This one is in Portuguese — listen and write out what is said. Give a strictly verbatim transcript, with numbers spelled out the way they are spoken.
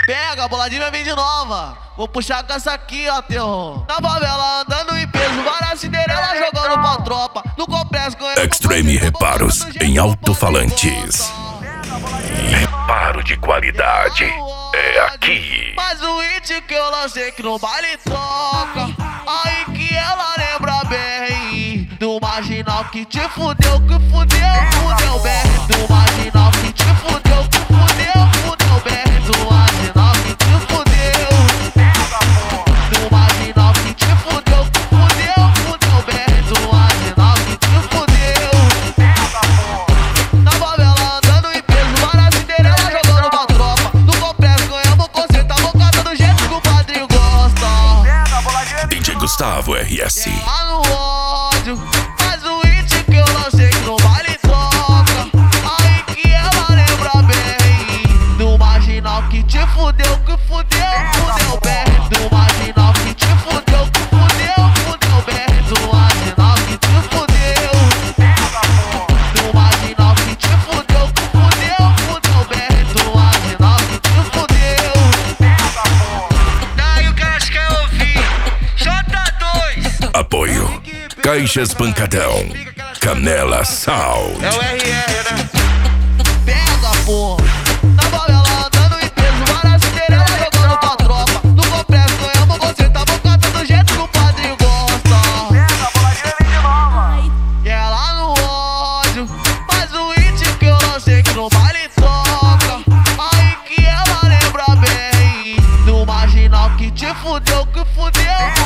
Pega, a boladinha vem de nova. Vou puxar com essa aqui, ó, terror. Na favela andando em peso, várias Cinderela jogando pra tropa. No complexo ganhando Extreme Reparos em alto-falantes. Reparo de qualidade é aqui. Mas o hit que eu lancei que no baile toca, aí que ela lembra bem do marginal que te fudeu, que fudeu, fudeu bem. Do marginal que te fudeu, que fudeu, fudeu bem. Do marginal que te fudeu, do marginal que te fudeu, que fudeu, fudeu bem. Do marginal que te fudeu. Na favela andando em peso, várias Cinderela jogando pra tropa. No complexo ganhamos conceito, a bocada do jeito que o padrinho gosta. D J Gustavo R S. Lá no ódio, faz o hit que eu lancei que no baile toca, aí que ela lembra bem do marginal que te fudeu, que fudeu, fudeu bem. Do marginal que te fudeu, que fudeu, fudeu bem. Do marginal que te fudeu, do marginal que te fudeu, que fudeu, fudeu bem. Do marginal que te fudeu. Daí o que elas querem ouvir? J dois. Apoio Caixas Pancadão, Canela Sound. É o R R, né? Pega, porra. Na favela andando em peso, várias Cinderela jogando pra tropa. No complexo ganhamos conceito, a bocada do jeito que o padrinho gosta. Pega, a boladinha vem de nova. E é lá no ódio, faz o hit que eu lancei que no baile toca, aí que ela lembra bem do marginal que te fudeu, que fudeu.